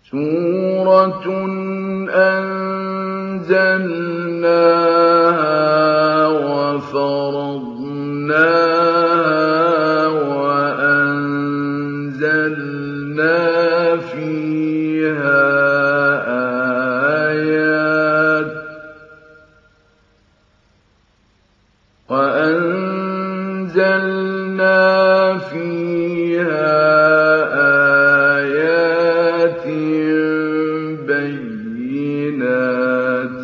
سورة أنزلناها وفرضناها وأنزلنا فيها آيات بينات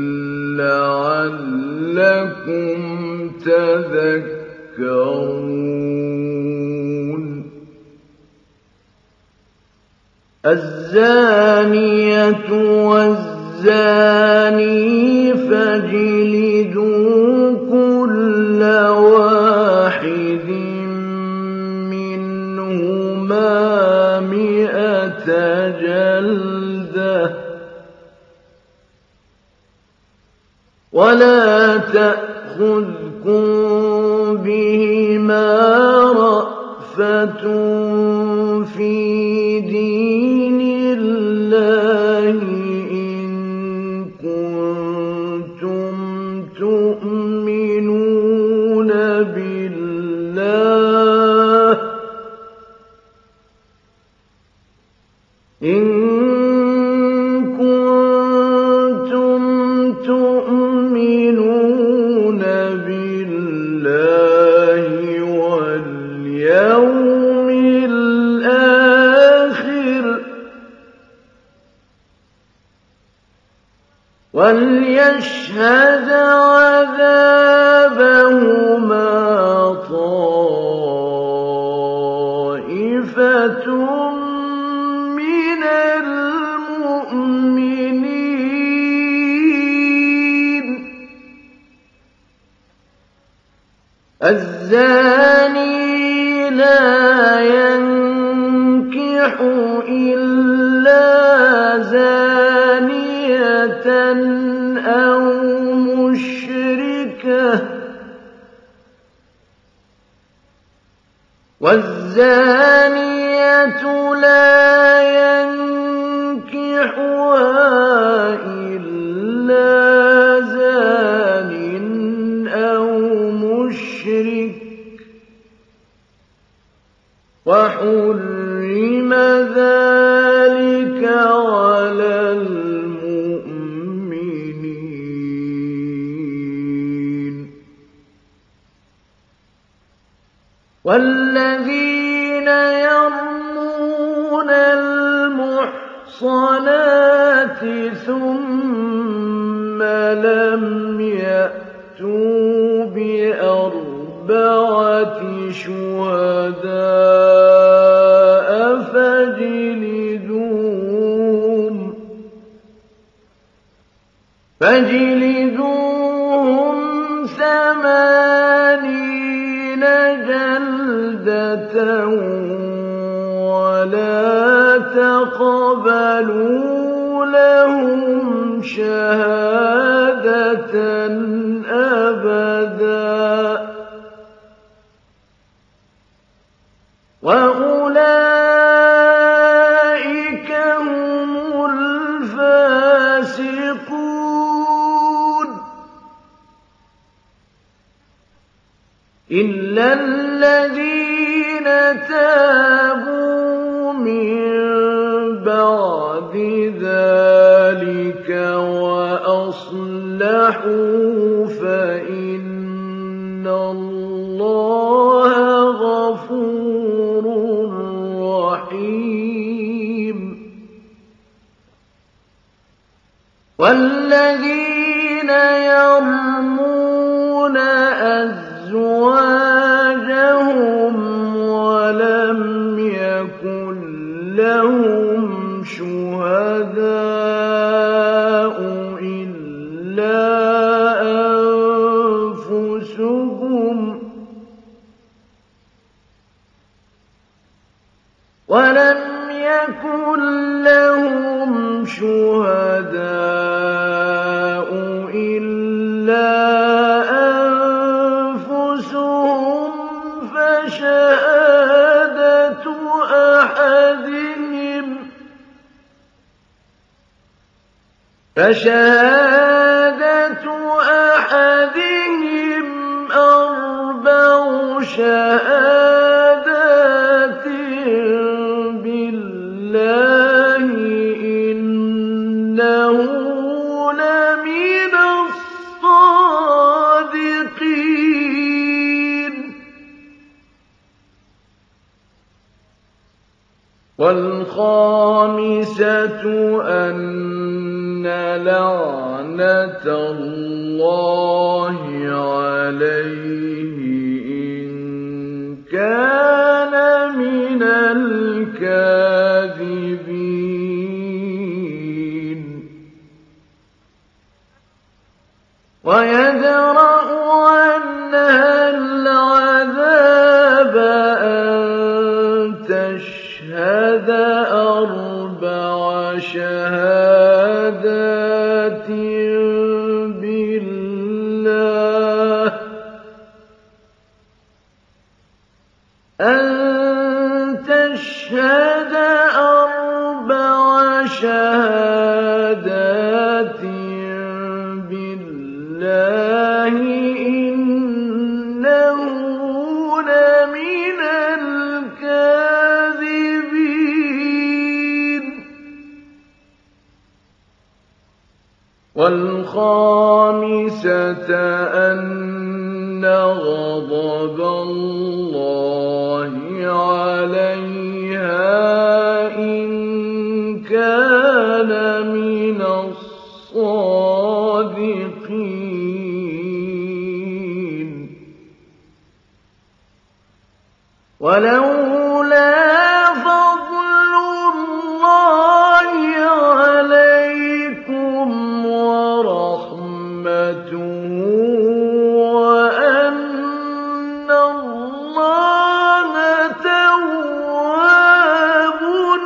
لعلكم تذكرون الزانية والزاني فاجلدوا كل واحد منهما 100 جلدة ولا تأخذكم بهما رأفة في دين الله إن كنتم تؤمنون بالله واليوم الآخر وليشهد عذابهما طائفة من المؤمنين الزاني لا ينكح إلا زانية أو مشركة والزانية لا ينكحها إلا زان أو مشرك وحرم ذلك على المؤمنين والذين يرمون المحصنات ثم لم يأتوا ب4 شهداء فاجلدوهم 80 جلدة ولا تقبلوا لهم شهادة أبدا وأولئك هم الفاسقون إلا الذين تابوا من بعد ذلك وأصلحوا فإن الله غفور رحيم والذين يرمون أزواجهم ولم يكن لهم شهداء إلا أنفسهم فشهادة أحدهم فشهادة أحدهم أربع شهادات بالله إنه لمن الصادقين والخامسة أن لعنة الله عليه إن كان من الكاذبين ويدرأ عنها العذاب أن تشهد أربع شهادات بالله إنه لمن الكاذبين والخامسة أن غضب الله عليها إن كان من الصادقين ولولا فضل الله عليكم ورحمته وأن الله تواب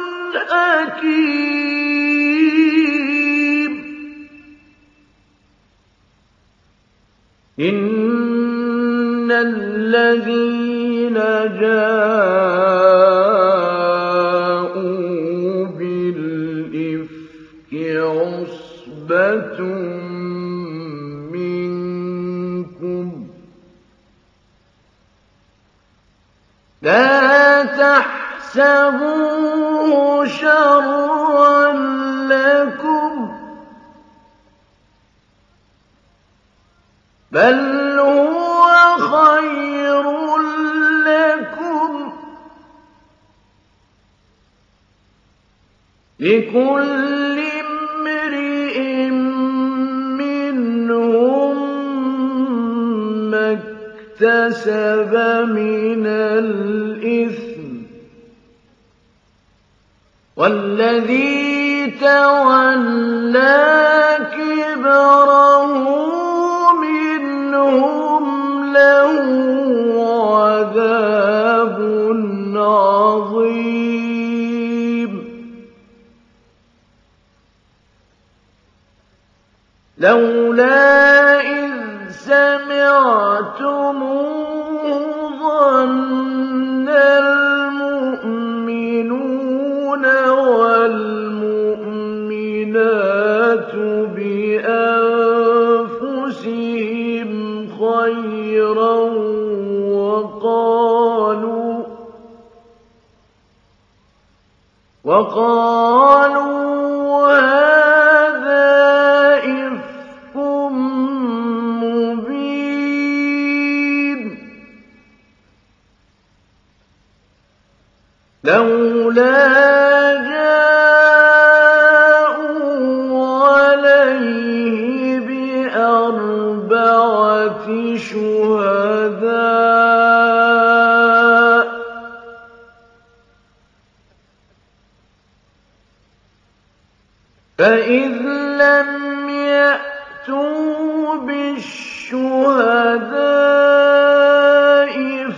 حكيم إن الذين جاءوا بالإفك عصبة منكم لا تحسبوه شرا لكم بل هو خير لكم لكل امرئ منهم ما اكتسب من الإثم والذي تولى كبره منهم له عذاب عظيم لولا إذ سمعتموه ظن المؤمنون والمؤمنات بأنفسهم خيرا وقالوا هذا إفك مبين لولا جاءوا عليه بأربعة شهداء فإذ لم يأتوا بالشهداء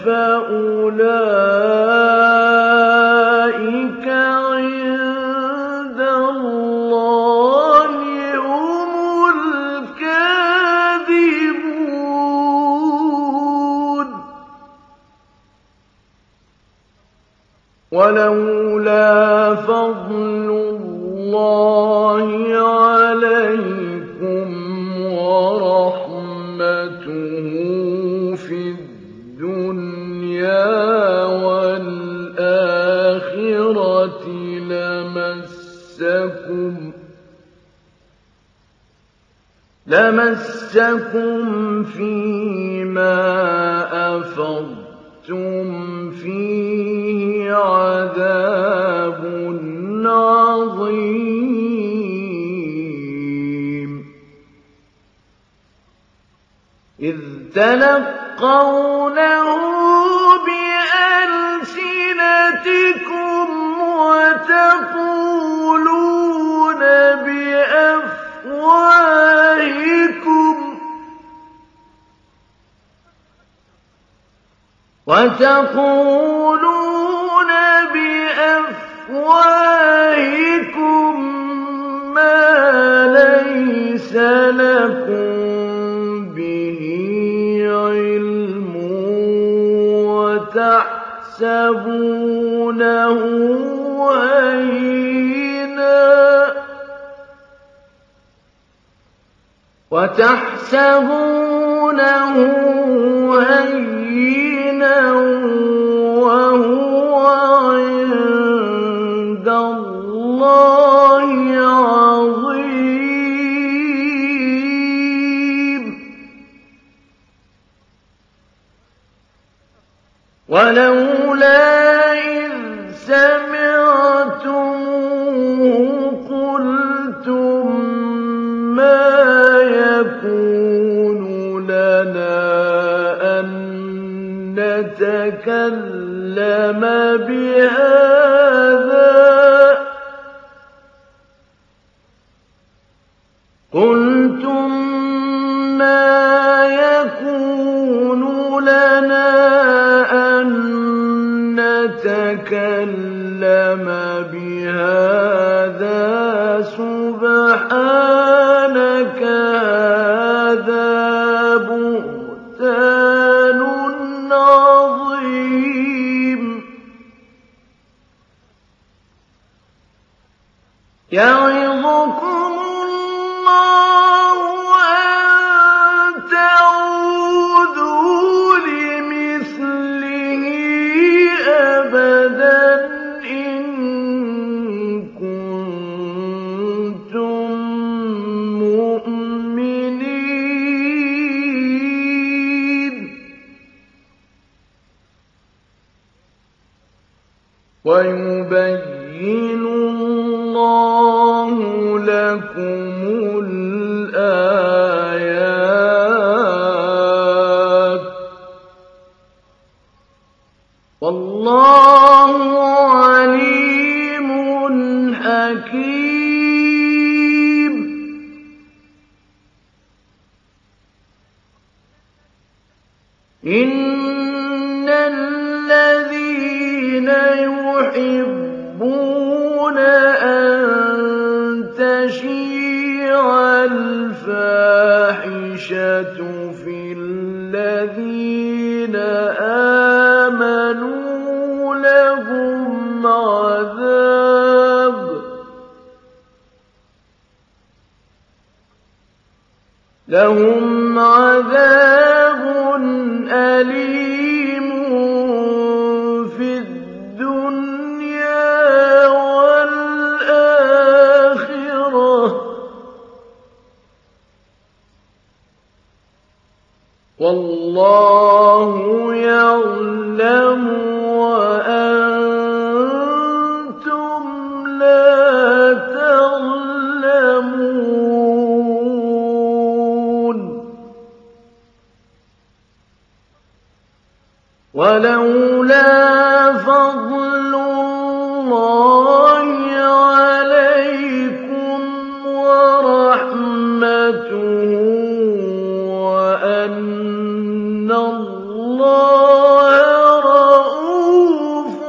فأولئك عند الله هم الكاذبون ولولا فضل الله عليكم لمسكم فيما أفضتم فيه عذاب عظيم إذ تلقونه بألسنتكم وتقولون بأفواهكم ما ليس لكم به علم وتحسبونه هينا وهو عند الله عظيم ولولا إذ سمعتموه قلتم ما يكون لنا أن نتكلم بهذا سبحانك هذا بهتان عظيم يعظكم الله أن تعودوا لمثله أبدا إن كنتم مؤمنين ويبين الله لكم الآيات والله عليم حكيم إن الذين يحبون أن تشيع الفاحشة في الذين آمنوا لهم عذاب أليم في الدنيا والآخرة والله يعلم وأنتم لا تعلمون ولولا فضل الله عليكم ورحمته وأن الله رءوف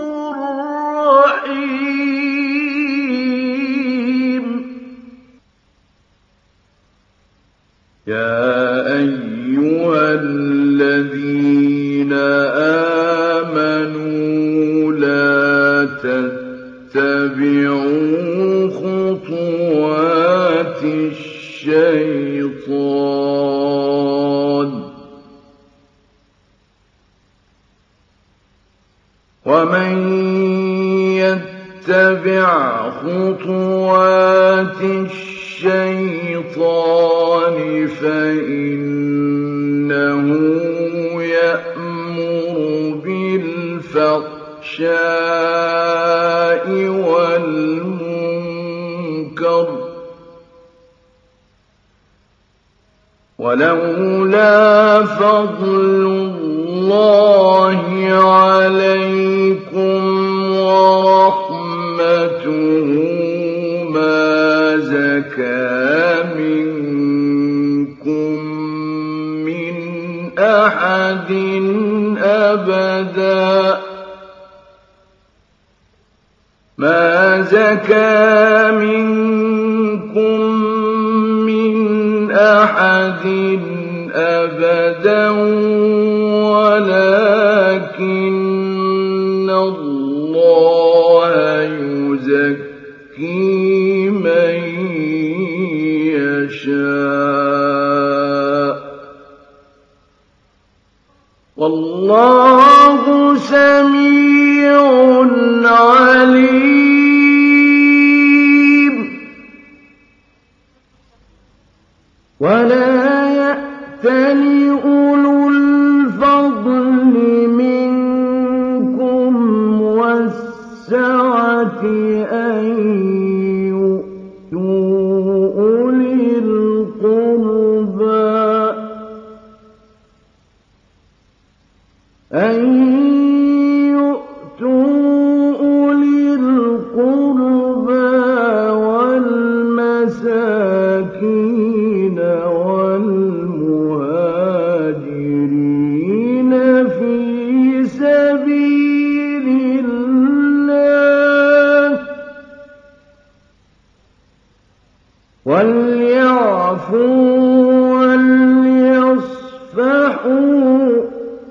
رحيم يا أيها الذين آمنوا لا تتبعوا خطوات الشيطان ومن يتبع خطوات خُطُوَاتِ الشَّيْطَانِ فَإِنَّهُ يَأْمُرُ بِالْفَحْشَاءِ وَالْمُنكَرِ ۚ وَلَوْلَا فَضْلُ اللَّهِ عَلَيْكُمْ وَرَحْمَتُهُ مَا زَكَىٰ مِنكُم مِّنْ أَحَدٍ أَبَدًا وَلَٰكِنَّ اللَّهَ يُزَكِّي مَن يَشَاءُ ۗ وَاللَّهُ سَمِيعٌ عَلِيمٌ. وَلَا يَأْتَلِ أُولُو الْفَضْلِ مِنكُمْ وَالسَّعَةِ أَن يُؤْتُوا أُولِي الْقُرْبَىٰ وَالْمَسَاكِينَ وَالْمُهَاجِرِينَ فِي سَبِيلِ اللَّهِ وَلْيَعْفُوا وَلْيَصْفَحُوا ۗ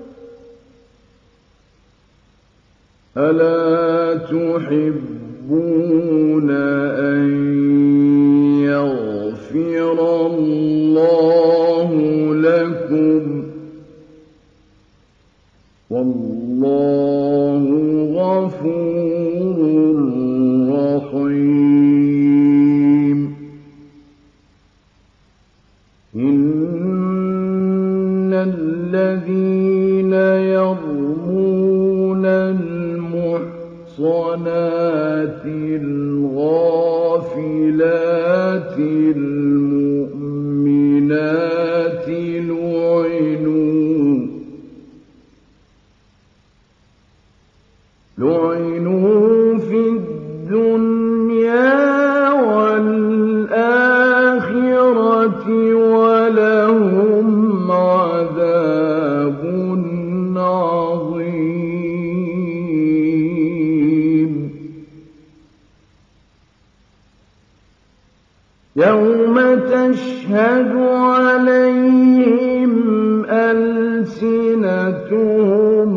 أَلَا تُحِبُّونَ أَن يَغْفِرَ اللَّهُ لَكُمْ ۗ وَاللَّهُ غَفُورٌ رَّحِيمٌ. إِنَّ الَّذِينَ يَرْمُونَ الْمُحْصَنَاتِ الْغَافِلَاتِ الْمُؤْمِنَاتِ لُعِنُوا فِي الدُّنْيَا وَالْآخِرَةِ وَلَهُمْ عَذَابٌ عَظِيمٌ. يَوْمَ تَشْهَدُ عَلَيْهِمْ أَلْسِنَتُهُمْ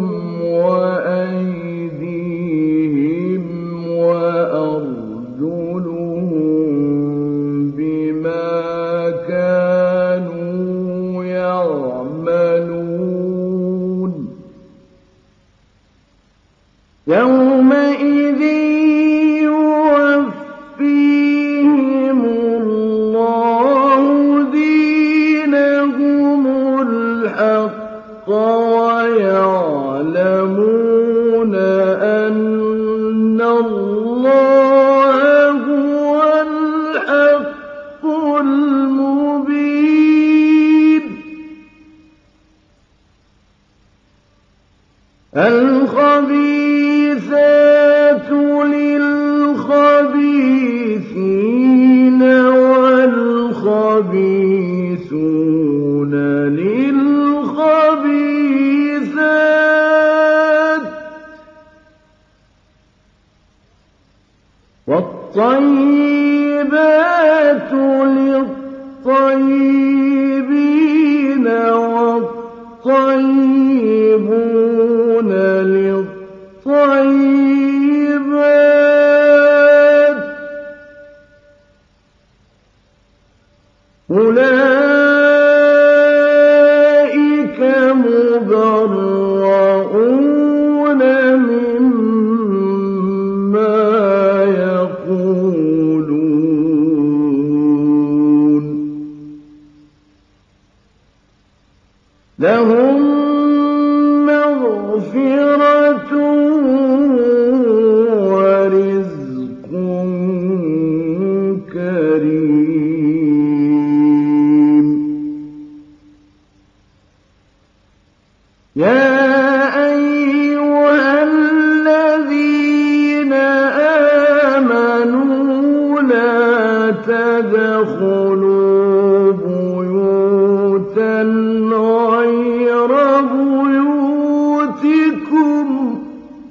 وَأَيْدِيهِمْ وَأَرْجُلُهُم بِمَا كَانُوا يَعْمَلُونَ يَوْمَئِذٍ يُوَفِّيهِمُ اللَّهُ دِينَهُمُ الْحَقَّ وَيَعْلَمُونَ أَنَّ اللَّهَ هُوَ الْحَقُّ الْمُبِينُ. الْخَبِيثَاتُ لِلْخَبِيثِينَ وَالْخَبِيثُونَ لِلْخَبِيثَاتِ وَالطَّيِّبَاتُ لِلطَّيِّبِينَ وَالطَّيِّبُونَ لِلطَّيِّبَاتِ ۚ أُولَٰئِكَ مُبَرَّءُونَ مِمَّا يَقُولُونَ لهم مغفرة ورزق كريم. يا أيها الذين آمنوا لا تدخلوا بيوتا غير بيوتكم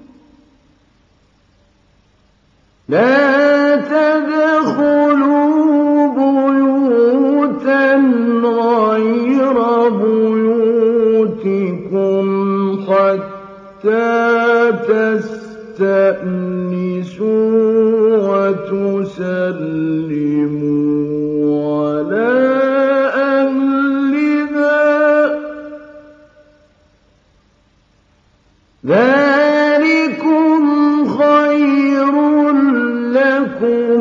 حتى تستأنسوا وتسلموا على أهلها ذلكم خير لكم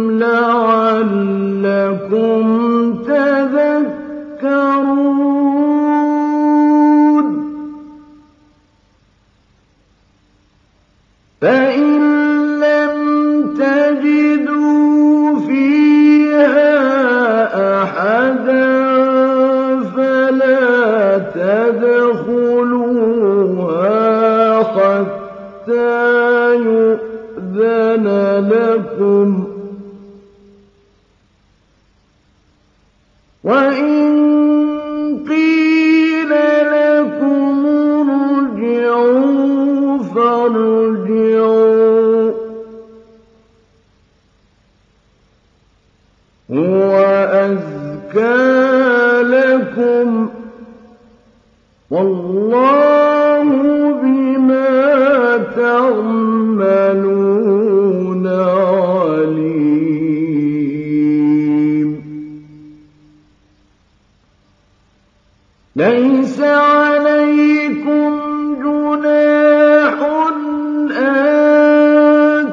لعلكم تذكرون. فإن لم تجدوا فيها أحدا فلا تدخلوها حتى يؤذن لكم، وإن قيل لكم ارجعوا فارجعوا هو أزكى لكم والله بما تعملون عليم. ليس عليكم جناح أن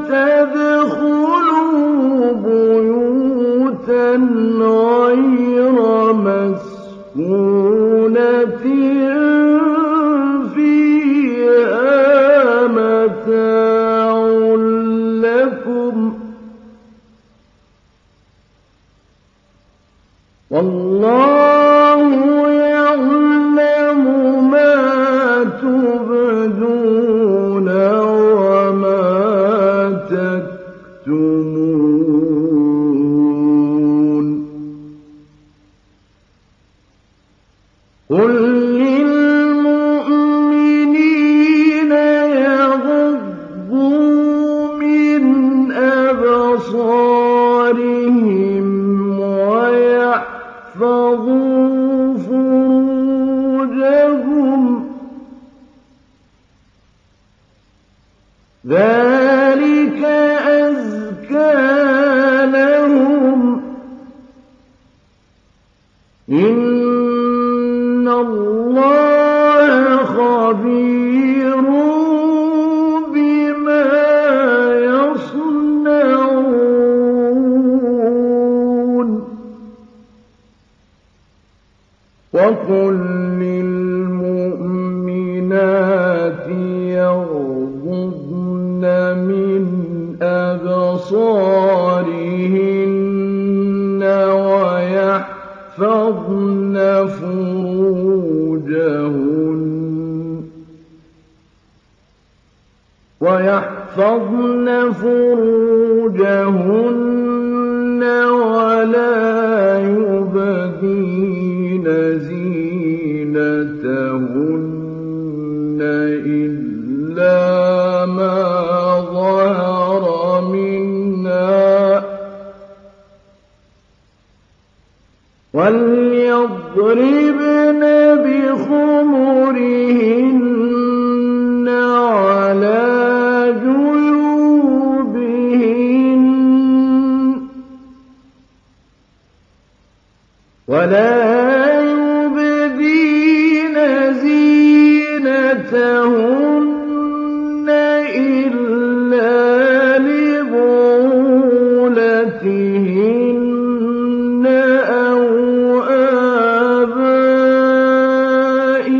تدخلوا بيوتا غير مسكونة فيها متاع لكم والله يعلم ما تبدون وما تكتمون. قل للمؤمنين يغضوا من أبصارهم ويحفظوا فروجهم ذلك أزكى لهم إن الله خبير بما يصنعون. وقل للمؤمنات يغضضن من أبصارهن ويحفظن فروجهن ولا يبدين زينتهن إلا ما ظهر منها وليضربن بخمرهن على جيوبهن ولا يبدين زينتهن إلا لبعولتهن أو آبائهن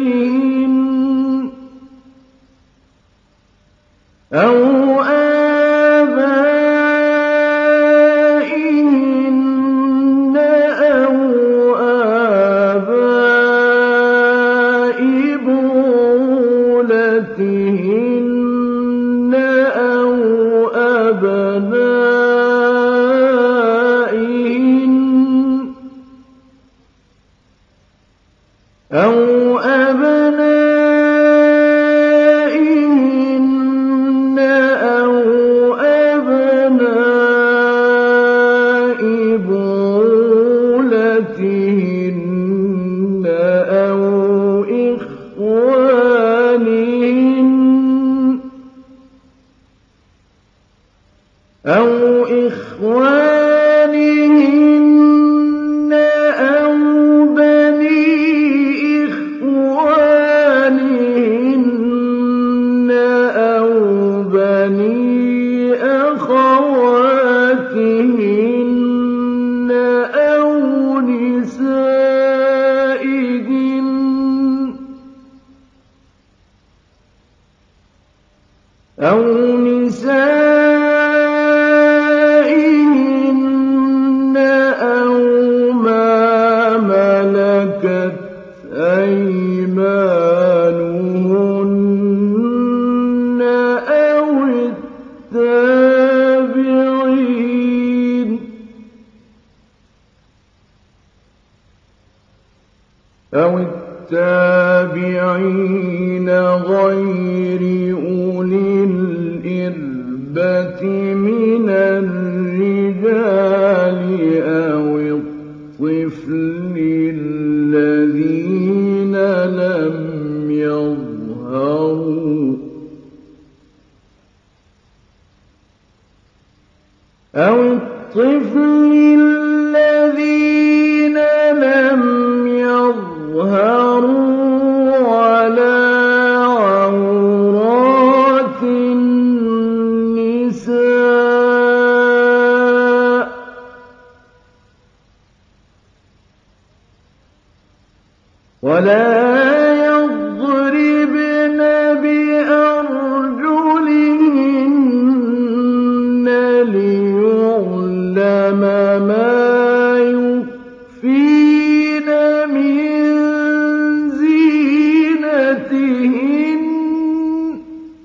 أَوِ التَّابِعِينَ غَيْرِ أُولِي الْإِرْبَةِ مِنَ الرِّجَالِ أَوِ الطِّفْلِ الَّذِينَ لَمْ يَظْهَرُوا عَلَىٰ عَوْرَاتِ النِّسَاءِ ۖ وَلَا يَضْرِبْنَ بِأَرْجُلِهِنَّ لِيُعْلَمَ مَا يُخْفِينَ مِن زِينَتِهِنَّ ۚ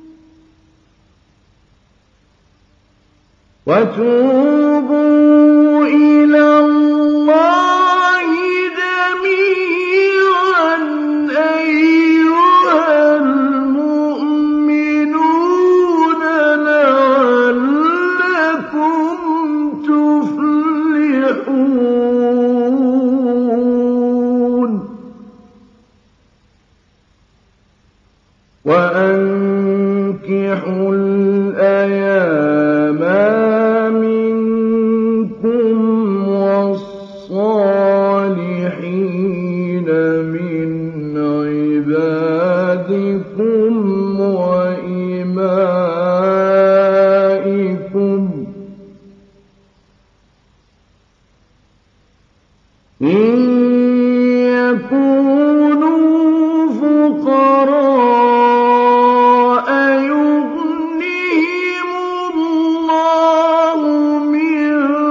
وَتُوبُوا إِلَى اللَّهِ جَمِيعًا أَيُّهَا الْمُؤْمِنُونَ لَعَلَّكُمْ تُفْلِحُونَ وَأَنكِحُوا الْأَيَامَىٰ مِنكُمْ وَالصَّالِحِينَ مِنْ عِبَادِكُمْ وَإِمَائِكُمْ إِن يَكُونُوا فُقَرَاءَ يُغْنِهِمُ اللَّهُ مِن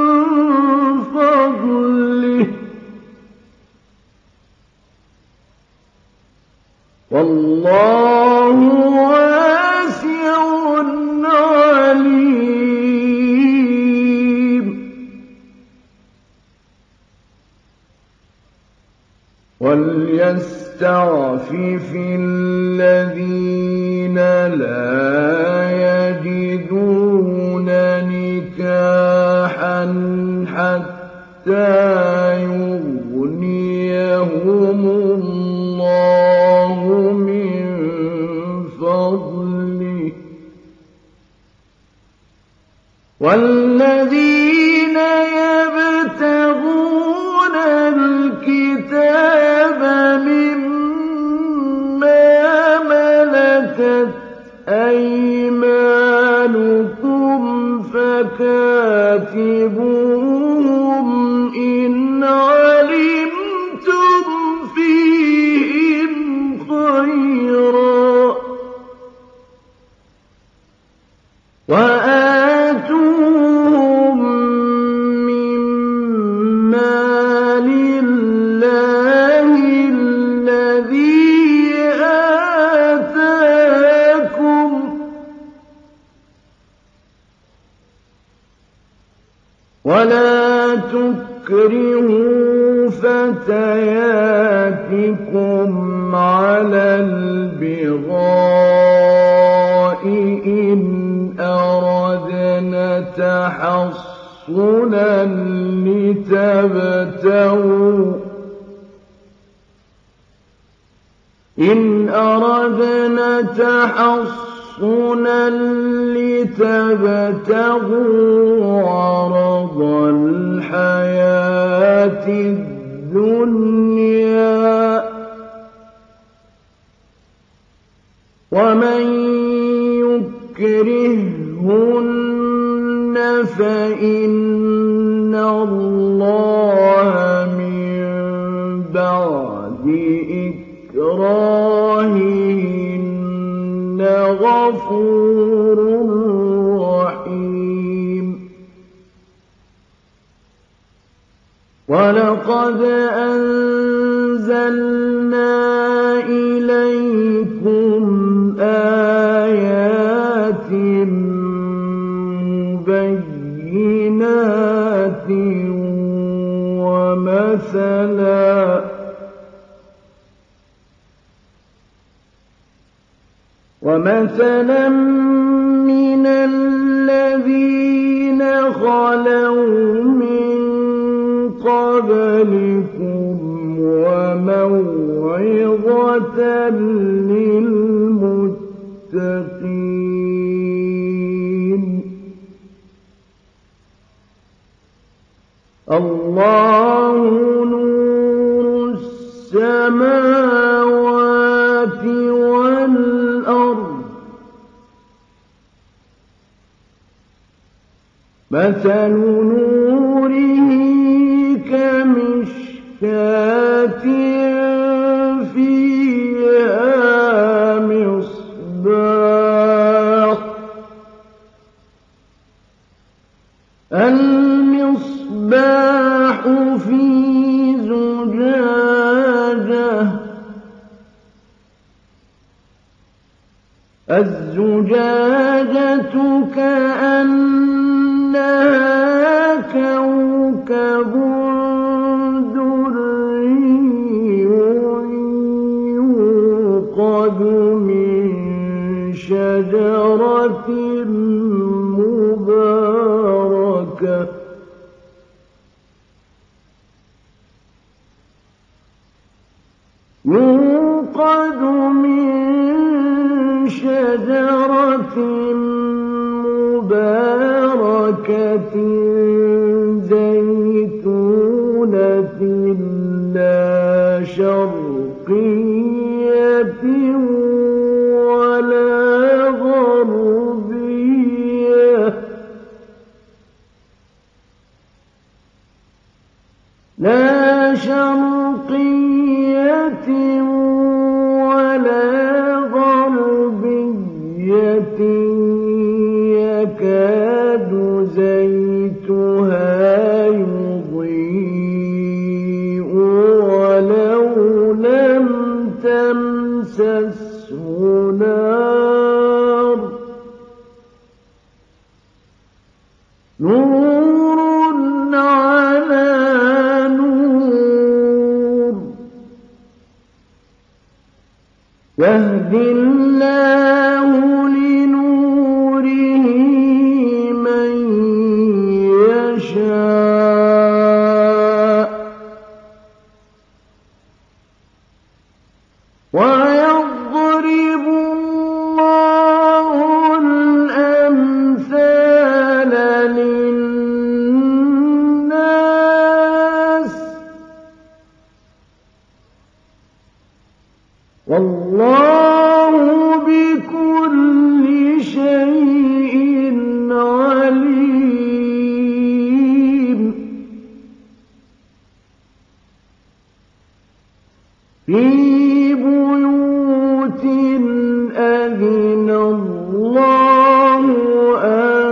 فَضْلِهِ ۗ وَاللَّهُ وَاسِعٌ عَلِيمٌ. وَلْيَسْتَعْفِفِ الَّذِينَ لَا يَجِدُونَ نِكَاحًا حَتَّىٰ يُغْنِيَهُمُ اللَّهُ مِن فَضْلِهِ ۗ وَالَّذِينَ يَبْتَغُونَ الْكِتَابَ مِمَّا مَلَكَتْ أَيْمَانُكُمْ فَكَاتِبُوهُمْ إِنْ عَلِمْتُمْ فِيهِمْ خَيْرًا ۖ وَآتُوهُم مِّن مَّالِ اللَّهِ الَّذِي آتَاكُمْ ۚ وَلَا تُكْرِهُوا فَتَيَاتِكُمْ عَلَى الْبِغَاءِ إِنْ أَرَدْنَ تَحَصُّنًا لِتَبْتَغُوا عَرَضَ الْحَيَاةِ الدُّنْيَا ۚ وَمَن يُكْرِههُّنَّ فَإِنَّ اللَّهَ مِن بَعْدِ إِكْرَاهِهِنَّ غَفُورٌ رَّحِيمٌ. وَلَقَدْ أَنزَلْنَا إِلَيْكُمْ آيَاتٍ مُبَيِّنَاتٍ وَمَثَلًا ومثلا من الذين خلوا من قبلكم وموعظة للمتقين الله نور السماوات والأرض مثل نوره كمشكاة فيها مصباح المصباح في زجاجة الزجاجة كأنها كوكب دري يوقد من شجرة مباركة يوقد من شجرة مباركة زيتونة لا شرقية ولا غربية لا شرقية ولا غربية يكاد زيتها يضيء ولو لم تمسسه نار نور على نور يهدي الله لنوره من يشاء ويضرب الله الأمثال للناس والله بكل شيء عليم في بيوت أذن الله أن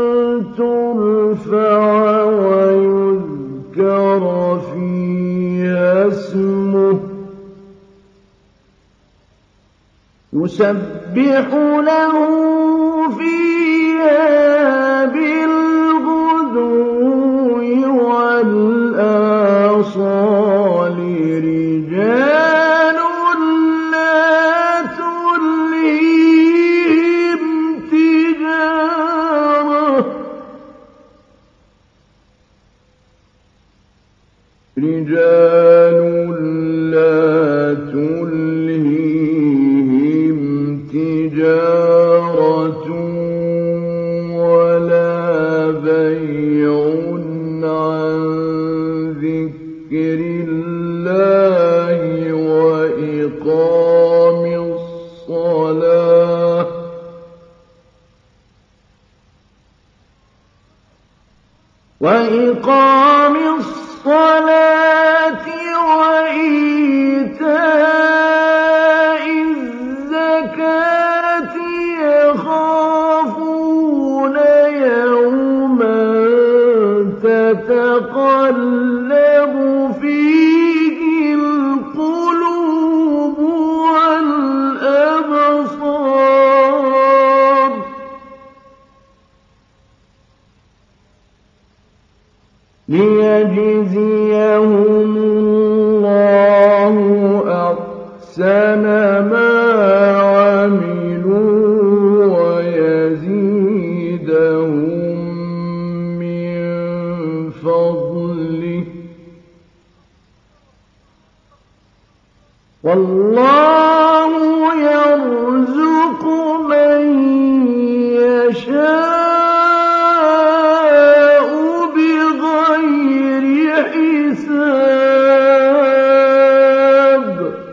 ترفع ويذكر فيها اسمه يسبح له فيها بالغدو والآصال رجال لا تلهيهم تجارة تجارة ولا بيع عن ذكر الله وإقام الصلاة وإيتاء الزكاة يخافون يوما تتقلب فيه القلوب والأبصار ليجزيهم الله أحسن ما عملوا فضله والله يرزق من يشاء بغير حساب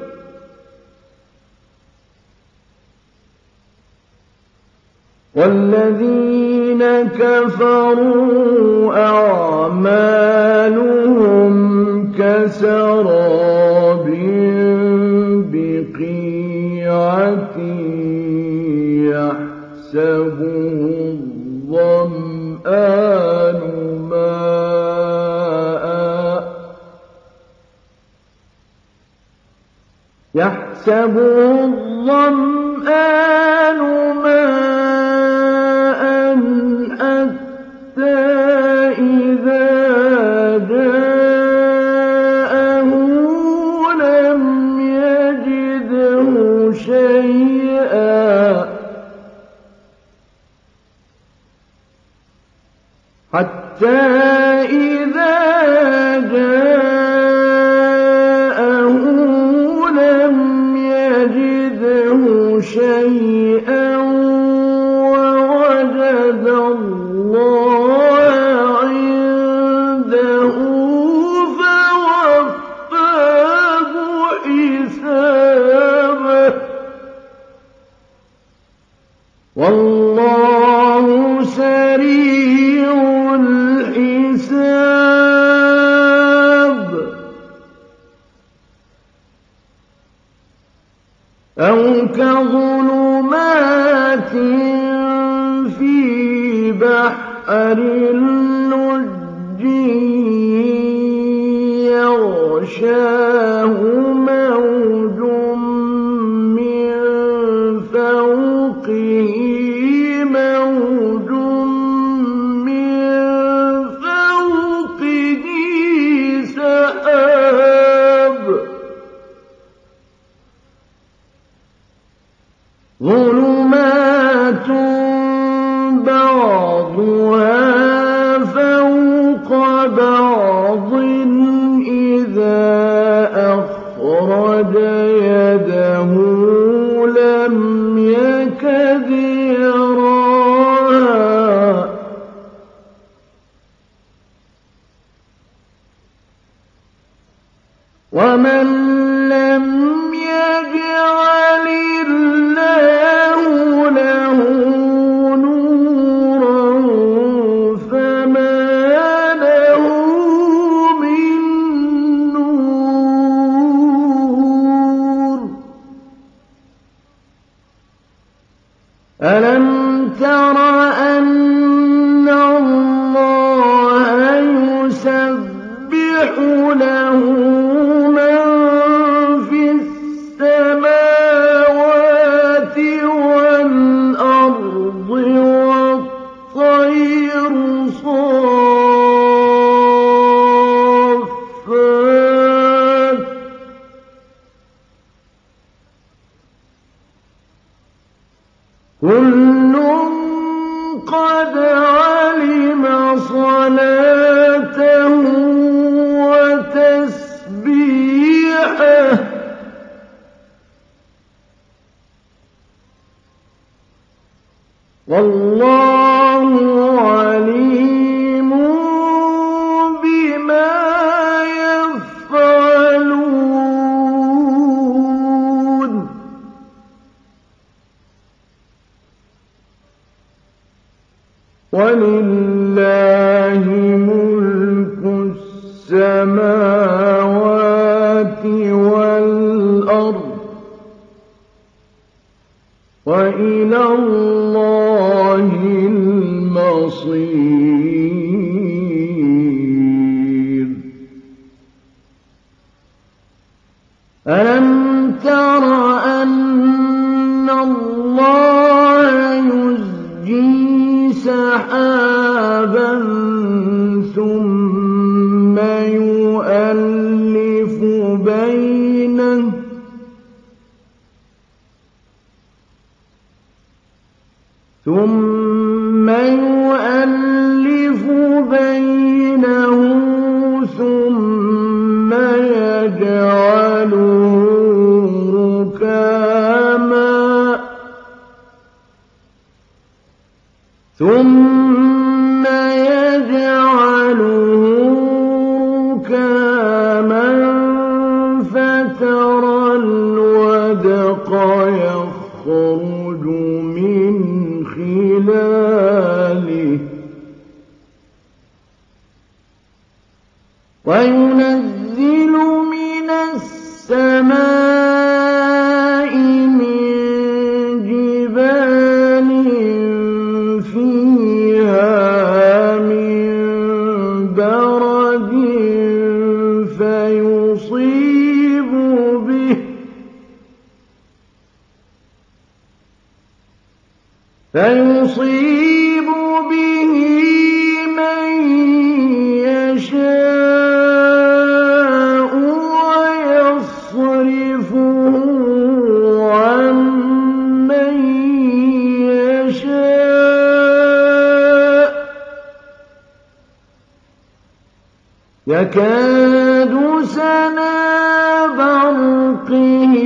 والذين كفروا أعمالهم كسراب بقيعة يحسبه الظمآن ماء حتى إذا جاءه لم يجده شيئا حتى إذا جاءه لم يجده شيئا ووجد الله عنده فوفاه حسابه والله سريع الحساب أو كظلمات في بحر لجي يغشاه موج من فوقه موج من فوقه سحاب ظلمات بعضها فوق بعض إذا أخرج يده لم يكد يراها ومن لم يجعل الله له نورا فما له من نور ألم تر أن الله يسبح له من في السماوات والأرض والطير صافات كل قد علم صلاته وتسبيحه والله عليم بما يفعلون ولله ملك السماوات والأرض وإلى الله المصير ألم تر أن الله يزجي سحابا ثم يؤلف بينه ركاما فترى الودق يخرج من خلاله وينزل من السماء من جبال فيها من برد فيصيب به من يشاء ويصرفه عن من يشاء يكاد سنا برقه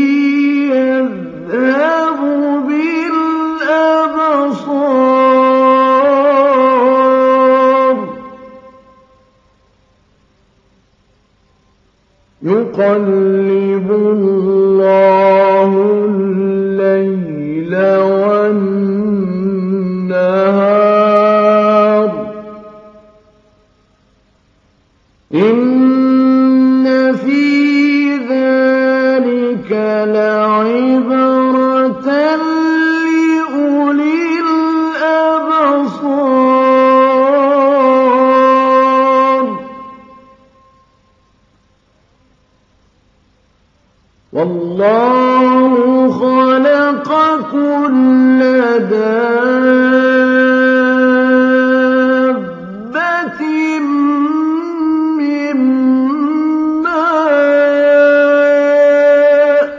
يذهب بالأبصار يقلب الله الليل والنهار إن في ذلك لعبرة لأولي الأبصار والله خلق كل دابة من ماء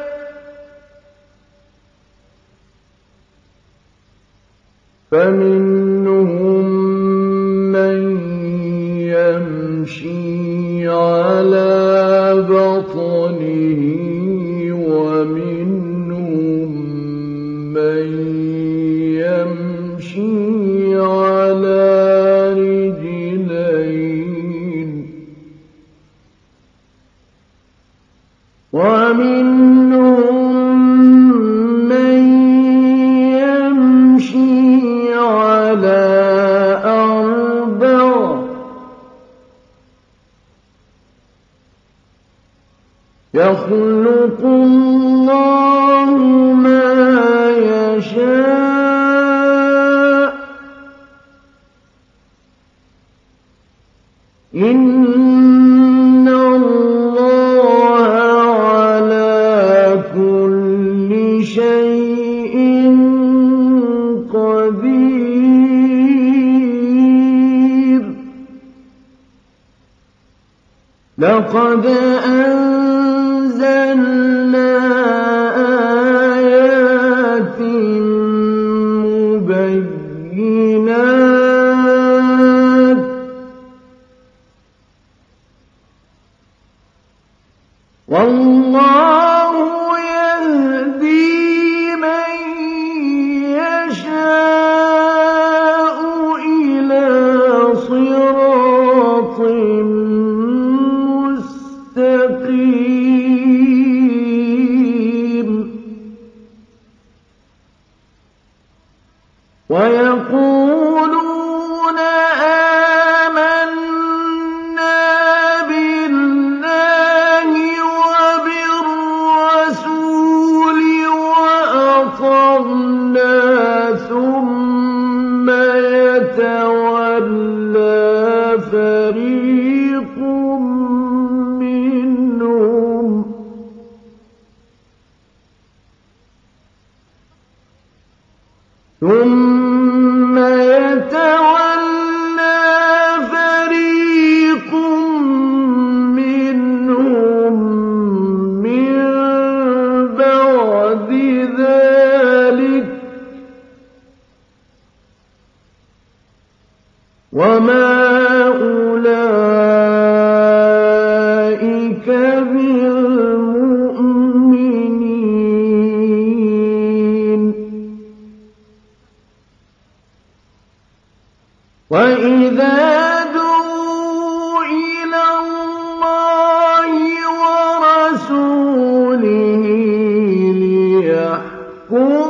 فمنهم من يمشي على بطنه ومنهم من يمشي على رجلين ومنهم من يمشي على أربع يخلق الله ما يشاء إن الله على كل شيء قدير لقد أنزلنا آيات مبينات والله يهدي من يشاء إلى صراط مستقيم ويقولون آمنا بالله وبالرسول وإذا دعوا إلى الله ورسوله ليحكم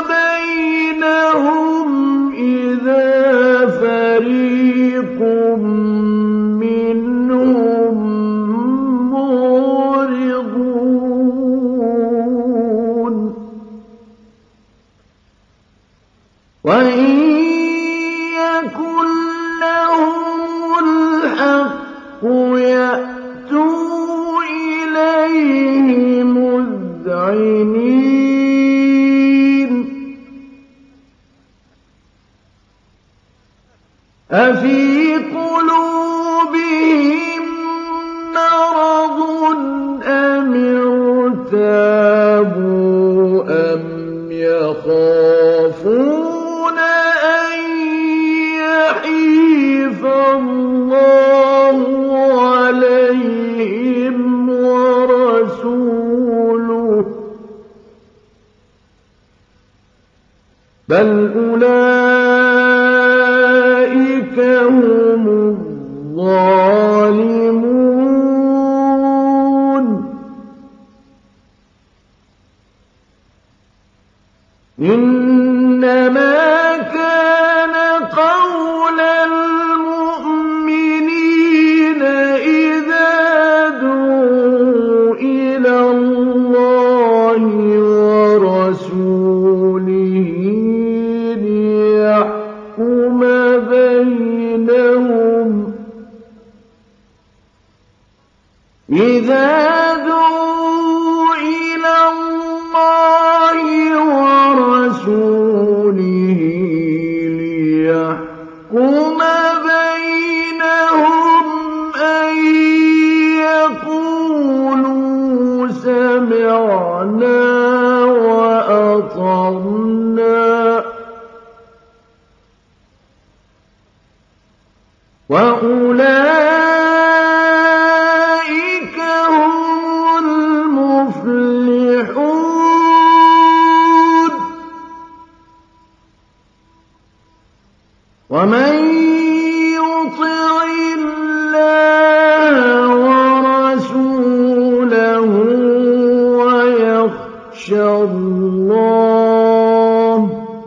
بينهم إذا فريق منهم معرضون وإن يكن لهم الحق يأتوا إليه مذعنين أفي قلوبهم مرض أم ارتابوا أم يخافون أن يحيف الله عليهم ورسوله بل أولئك هم الظالمون إنما كان قول المؤمنين إذا دعوا إلى الله ورسوله ليحكم بينهم إذا دعوا إلى الله ورسوله ليحكم بينهم أن يقولوا سمعنا وأطعنا وأولئك هم المفلحون ومن يطع الله ورسوله ويخشى الله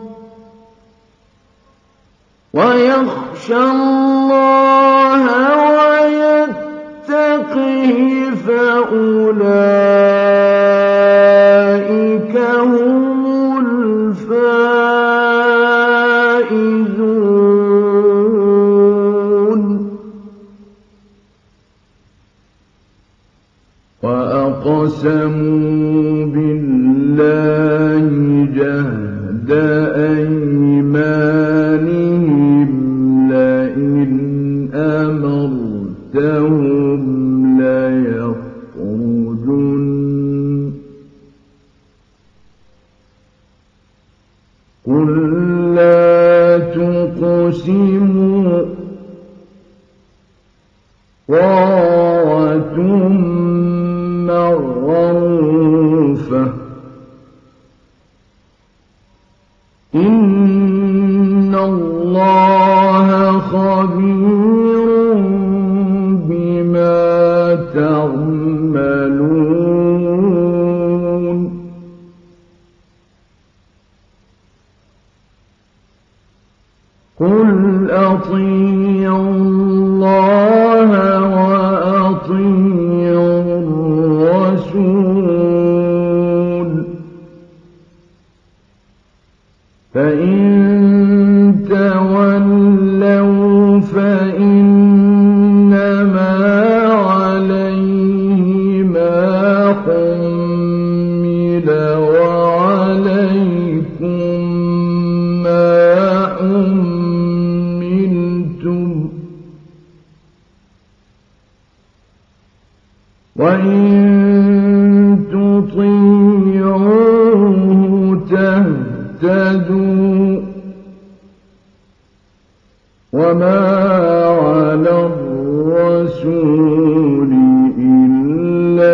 ويتقه فأولئك هم الفائزون وأقسموا بالله جهد أيمانهم لئن أمرتهم ليخرجن قل لا تقسموا طاعة معروفة إن الله خبير بما تعملون قل أطيعوا الله وأطيعوا الرسول فإن تولوا فإنما عليه ما حمل وعليكم ما حملتم وإن تطيعوه تهتدوا وما على الرسول إلا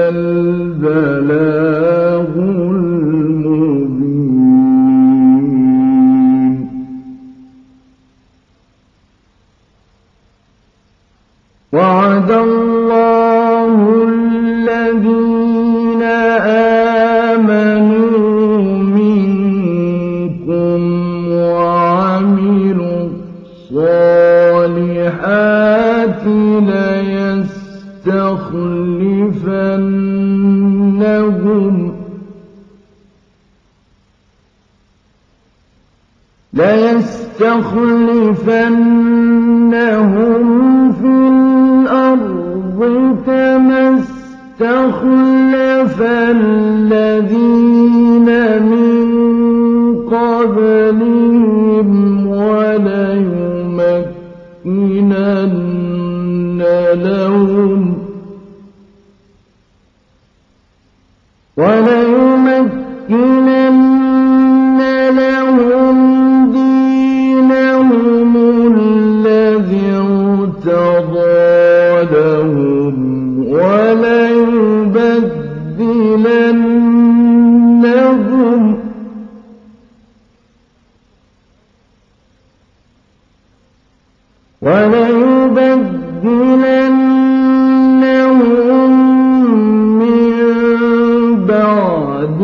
البلاغ المبين ليستخلفنهم في الأرض كما استخلف الذين من قبلهم وليمكنن لهم دينهم الذي ارتضى لهم وليبدلنهم من بعد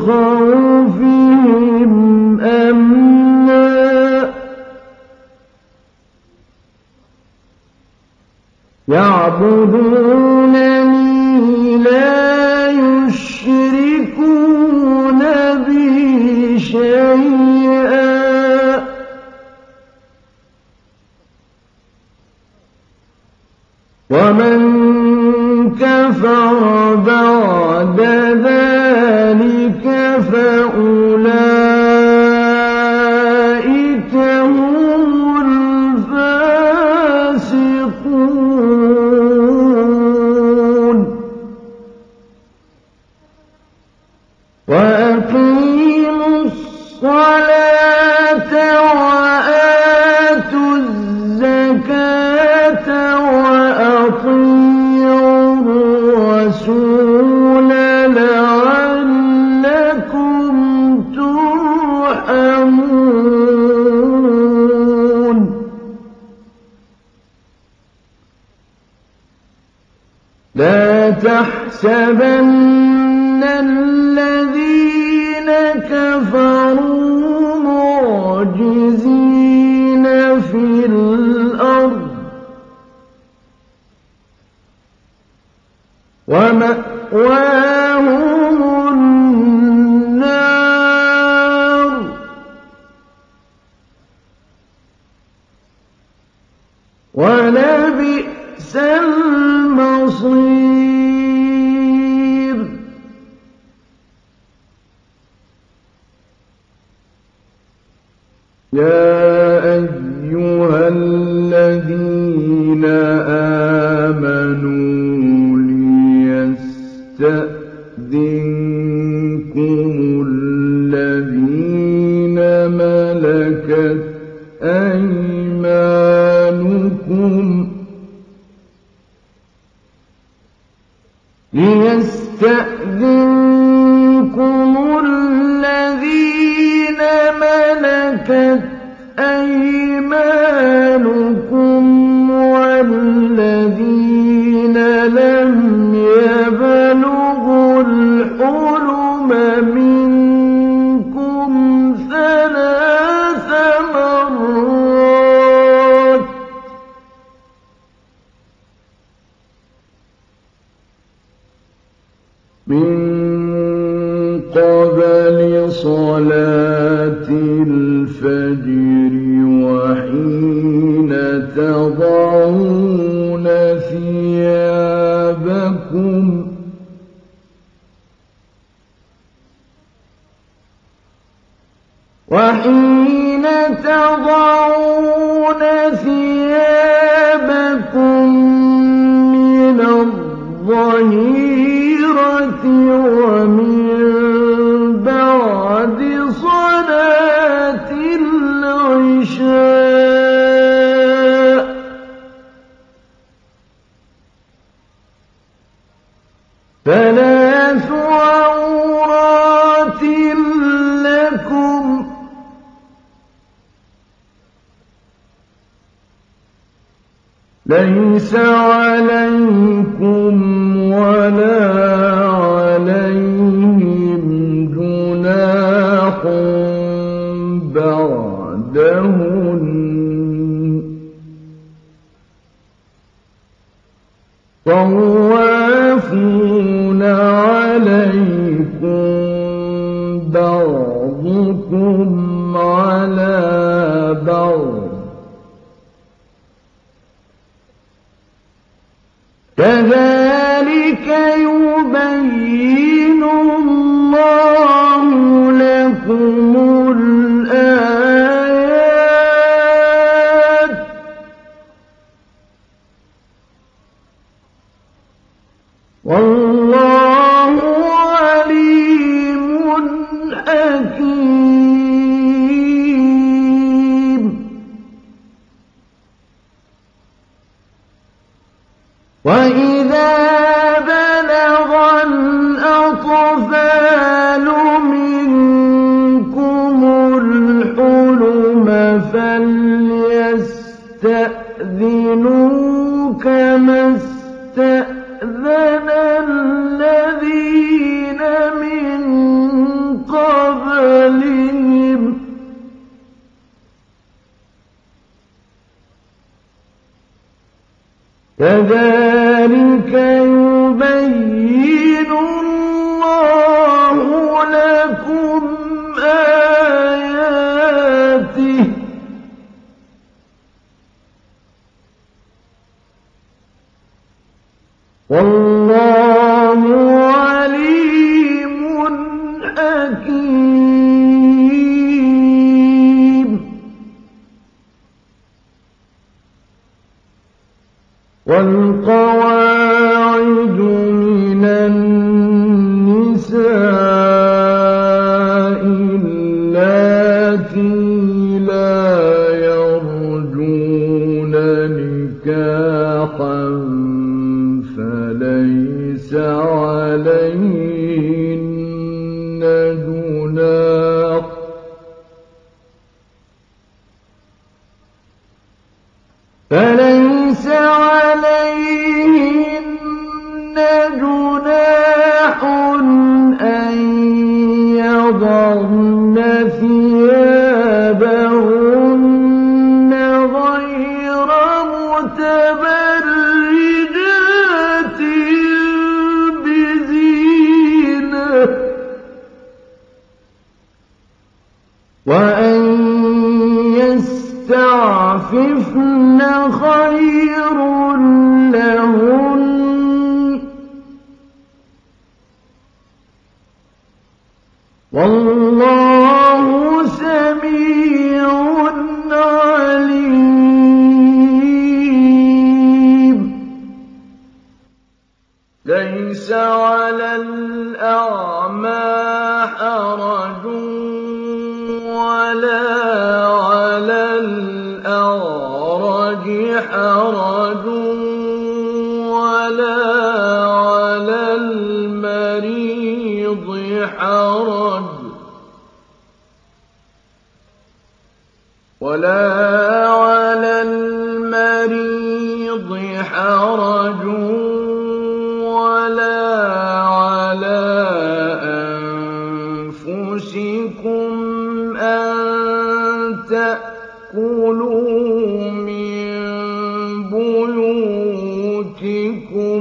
خوفهم أمنا يعبدونني لا يشركون بي شيئا ومن كفر بعد ذلك فأولئك هم الفاسقون وأقيموا الصلاة وآتوا الزكاة وأطيعوا الرسول لعلكم ترحمون لا تحسبن الذين كفروا معجزين في الأرض ومأواهم النار ولبئس المصير يا أيها الذين آمنوا ليستأذنكم الذين ملكت أيمانكم والذين لم يبلغوا الحلم منكم 3 مرات من قبل صلاة الفجر وحين تضعون ثيابكم من الظهيرة ومن بعد صلاة العشاء ثلاث عورات لكم ليس عليكم ولا عليهم جناح بعدهن طوافون عليكم بعضكم على بعض كذلك يبين الله لكم الآيات والله عليم حكيم. وإذا بلغ الأطفال منكم الحلم فليستأذنوا كما استأذن الذين من قبلهم كذلك يبين الله لكم آياته والله عليم حكيم. والقواعد من النساء اللاتي لا يرجون نكاحا فليس عليهن جناح أن يضعن ثيابهن غير متبرجات بزينة وأن يستعففن خير لهن والله سميع عليم. ليس على الأعمى حرج ولا على الأعرج حرج ولا على المريض حرج ولا على أنفسكم أن تأكلوا من بيوتكم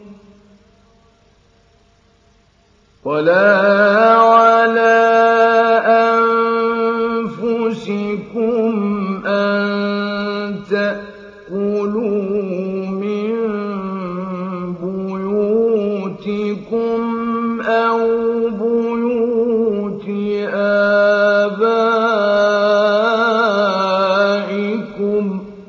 أو بيوت آبائكم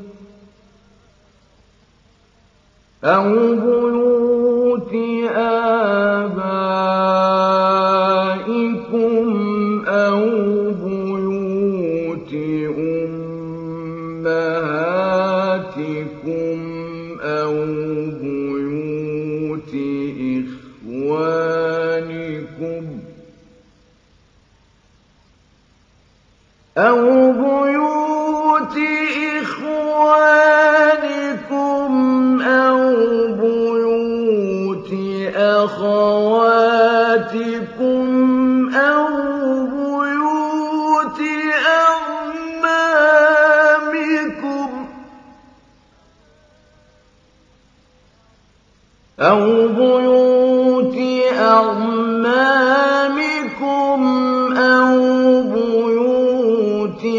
أو بيوت أمهاتكم أو بيوت إخوانكم أو بيوت أخواتكم أو بيوت أعمامكم أَوْ بُيُوتِ أَعْمَامِكُمْ أَوْ بُيُوتِ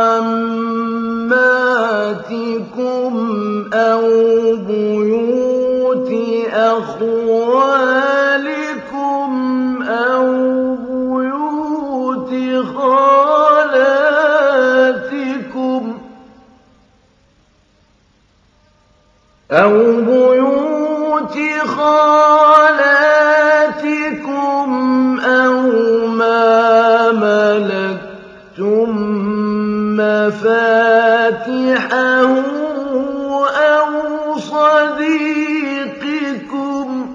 عَمَّاتِكُمْ أَوْ بُيُوتِ أَخْوَالِكُمْ أَوْ بُيُوتِ خَالَاتِكُمْ أَوْ مَا مَلَكْتُم مَّفَاتِحَهُ أَوْ صَدِيقِكُمْ ۚ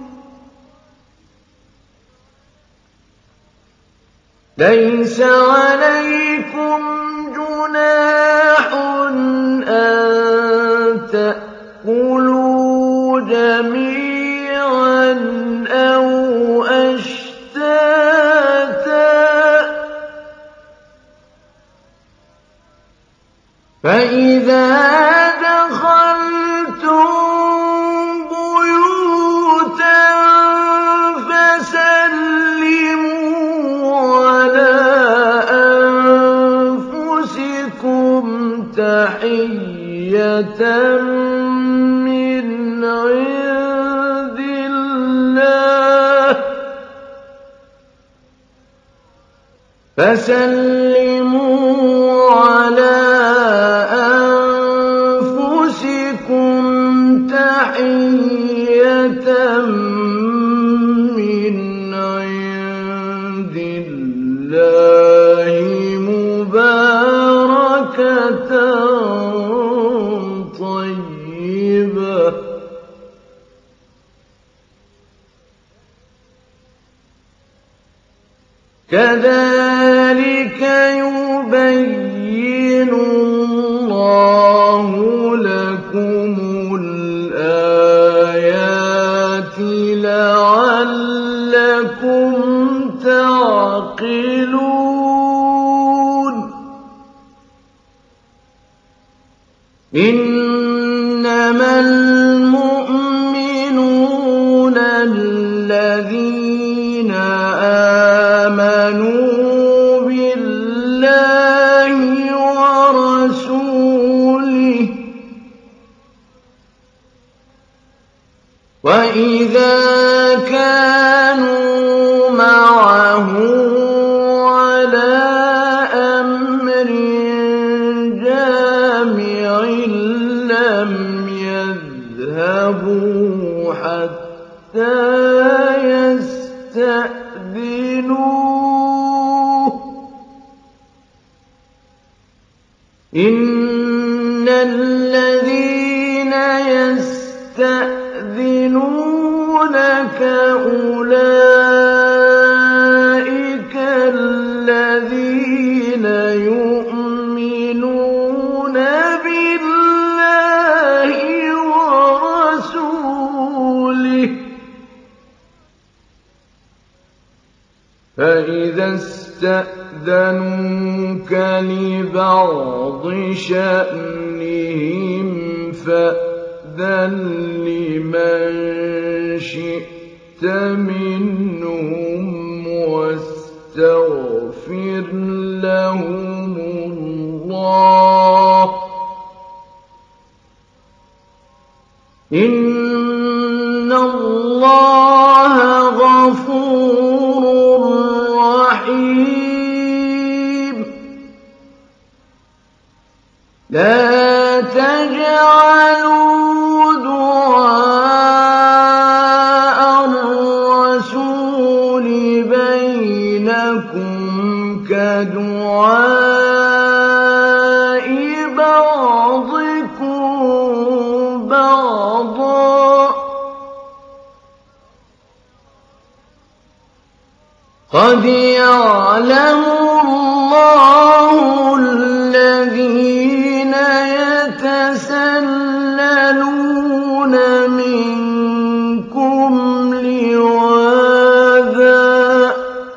لَيْسَ عَلَيْكُمْ جُنَاحٌ أَن تَأْكُلُوا جَمِيعًا أَوْ أَشْتَاتًا ۚ فَإِذَا دَخَلْتُم بُيُوتًا فَسَلِّمُوا عَلَىٰ أَنفُسِكُمْ تَحِيَّةً مِّنْ عِندِ اللَّهِ ۖ مُبَارَكَةً طَيِّبَةً ۚ كَذَٰلِكَ يُبَيِّنُ اللَّهُ لَكُمُ الْآيَاتِ لَعَلَّكُمْ تَعْقِلُونَ إِنَّمَا الْمُؤْمِنُونَ الَّذِينَ آمَنُوا بِاللَّهِ وَرَسُولِهِ ۚ وَإِذَا كَانُوا مَعَهُ عَلَىٰ أَمْرٍ جَامِعٍ لَّمْ يَذْهَبُوا حَتَّىٰ يَسْتَأْذِنُوهُ ۚ إِنَّ الَّذِينَ يَسْتَأْذِنُونَكَ أُولَٰئِكَ الَّذِينَ يُؤْمِنُونَ بِاللَّهِ وَرَسُولِهِ ۚ فَإِذَا اسْتَأْذَنُوكَ لِبَعْضِ شَأْنِهِمْ فَأْذَن لِّمَن شِئْتَ مِنْهُمْ وَاسْتَغْفِرْ لَهُمُ اللَّهَ ۚ إِنَّ اللَّهَ غَفُورٌ رَّحِيمٌ لَا تَجْعَلُوا دُعَاءَ الرَّسُولِ بَيْنَكُمْ كَدُعَاءِ بَعْضِكُم بَعْضًا ۚ قَدْ يَعْلَمُ اللَّهُ الَّذِينَ يَتَسَلَّلُونَ مِنكُمْ لِوَاذًا ۚ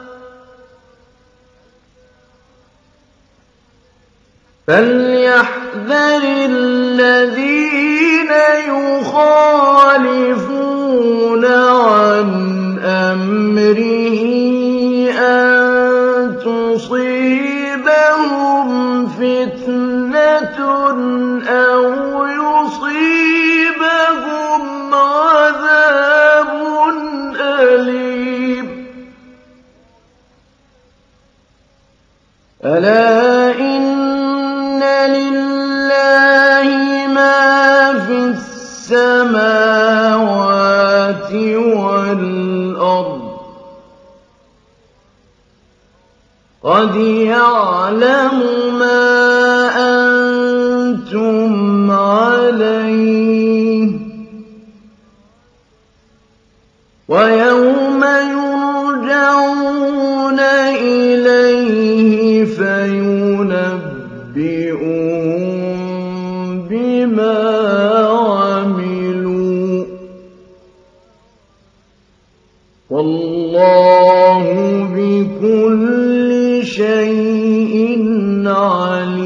فَلْيَحْذَرِ الَّذِينَ يُخَالِفُونَ عَنْ أَمْرِهِ أَن تُصِيبَهُمْ فِتْنَةٌ أَوْ يُصِيبَهُمْ عَذَابٌ أَلِيمٌ أَلَا إِنَّ لِلَّهِ مَا فِي السَّمَاوَاتِ وَالْأَرْضِ قَدْ يَعْلَمُ مَا أَنتُمْ عَلَيْهِ وَيَوْمَ يُرْجَعُونَ إِلَيْهِ فَيُنَبِّئُهُم بِمَا عَمِلُوا وَاللَّهُ بِكُلِّ شَيْءٍ عَلِيمٌ